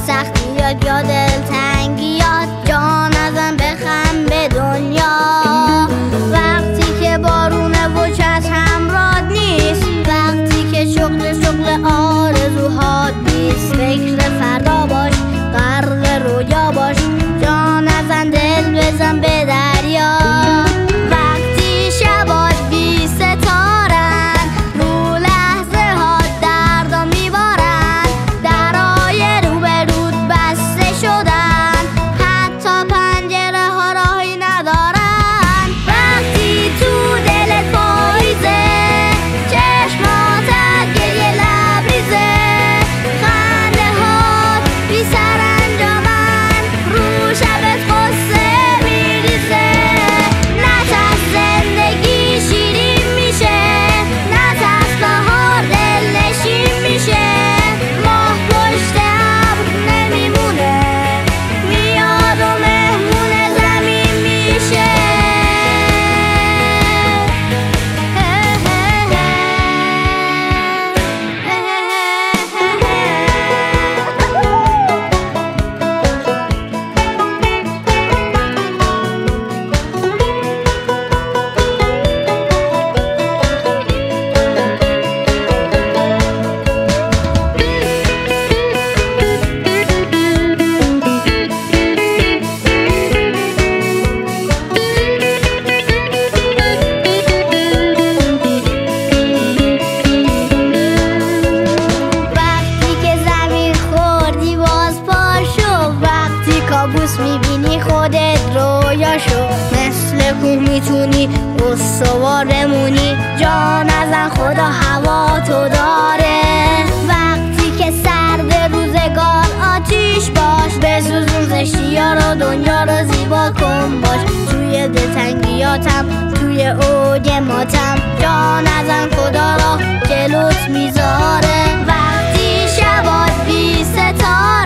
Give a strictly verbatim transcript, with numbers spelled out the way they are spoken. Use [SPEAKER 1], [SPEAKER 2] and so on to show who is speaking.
[SPEAKER 1] سختیات یا دلتنگیات، جان ازم بخم به دنیا. وقتی که بارونه و چشم همراه نیست، وقتی که شغل شغل آرزوهات نیست، فکر فردا باش، غرق رویا باش، جان ازم دل بزن به دریا. وقتی شبات بی ستارن، رو لحظه ها دردا میبارن، درای رو به رود بسته شدن، حتی پنجره ها راهی ندارن. وقتی تو دلت پاییزه، چشماتت گریه لبریزه، خنده هات بی سرانجامن، رو شبت قصه میریزه. نترس زندگی شیرین میشه، نترس بهار دلنشین میشه، ماه پشت ابر نمیمونه، میاد و مهمون زمین میشه. وقتی که زمین خوردی باز پاشو، وقتی کابوس میبینی خودت رویاشو، مثل کوه میتونی استوار بمونی، جان ازن خدا هوا تو داره. وقتی که سرد روزگار آتیش باش، بسوزون زشتیا رو، دنیا رو زیبا کن باش، توی دلتنگیاتم، توی اوج ماتم، جان ازن خدا را جلوت میذاره. وقتی شبات بی ستاره